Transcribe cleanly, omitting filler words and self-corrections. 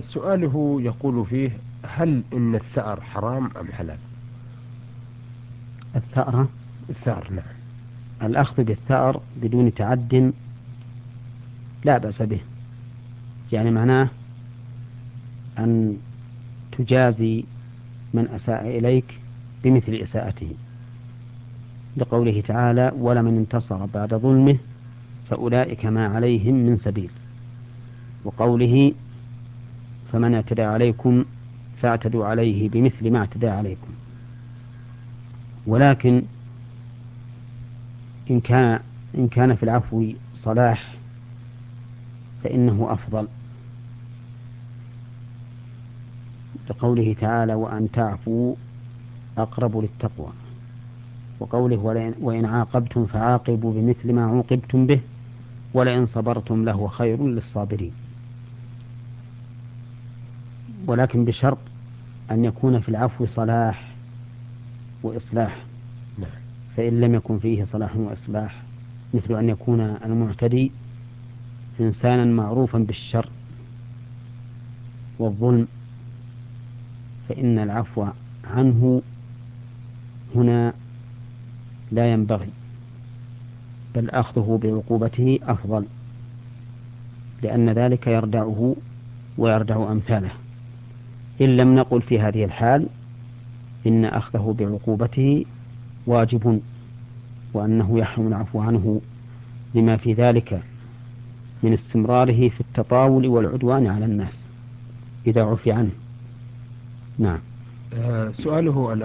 سؤاله يقول فيه: هل إن الثأر حرام أم حلال؟ الثأرة، الثأر نعم. الأخذ بالثأر بدون تعد لا بأس به، يعني معناه أن تجازي من أساء إليك بمثل إساءته، لقوله تعالى: ولمن انتصر بعد ظلمه فأولئك ما عليهم من سبيل، وقوله: فمن اعتدى عليكم فاعتدوا عليه بمثل ما اعتدى عليكم. ولكن إن كان في العفو صلاح فإنه أفضل، لقوله تعالى: وأن تعفوا أقرب للتقوى، وقوله: وإن عاقبتم فعاقبوا بمثل ما عوقبتم به ولئن صبرتم لهو خير للصابرين. ولكن بشرط أن يكون في العفو صلاح وإصلاح، نعم. فإن لم يكن فيه صلاح وإصلاح، مثل أن يكون المعتدي إنسانا معروفا بالشر والظلم، فإن العفو عنه هنا لا ينبغي، بل أخذه بعقوبته أفضل، لأن ذلك يردعه ويردع أمثاله. إن لم نقل في هذه الحال إن أخذه بعقوبته واجب، وأنه يحرم العفو عنه لما في ذلك من استمراره في التطاول والعدوان على الناس إذا عفي عنه. نعم. سؤاله